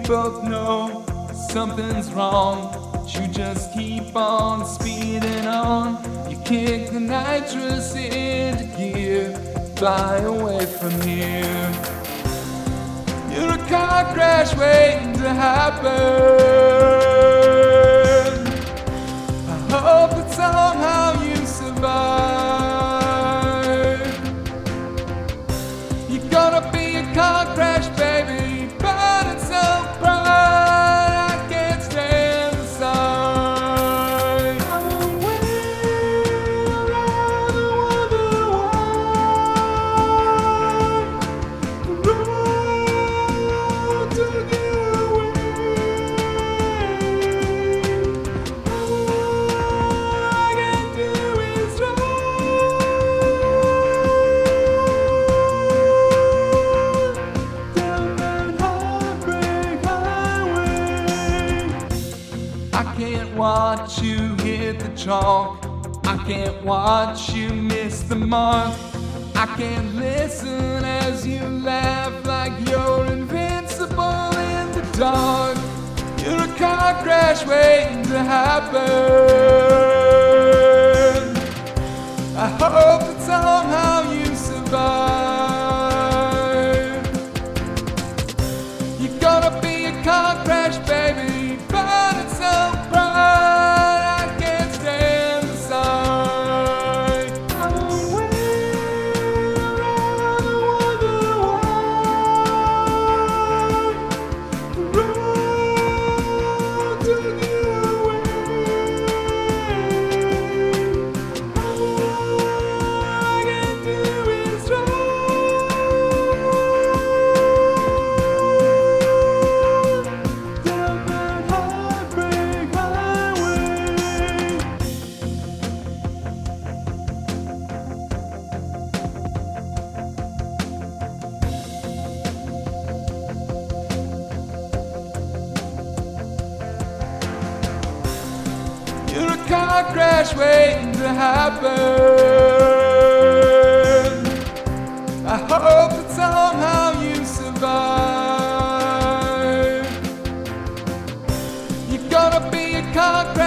both know something's wrong, but you just keep on speeding on. You kick the nitrous into gear, fly away from here. You're a car crash waiting to happen. I hope that somehow you survive. You're gonna be a car crash, baby, burning so bright I can't stand the sight. I'm away around the road to get away. All I can do is down that heartbreak highway. I can't watch you hit the chalk. I can't watch you miss the mark. I can't listen as you laugh like you're invincible in the dark. You're a car crash waiting to happen. I hope that somehow you survive. You're gonna be a car crash, baby, burning so bright I can't stand the sight. I'm away around the road to get away. All I can do is down that heartbreak highway. You're a car crash waiting to happen. I hope that somehow you survive. You're gonna be a car crash.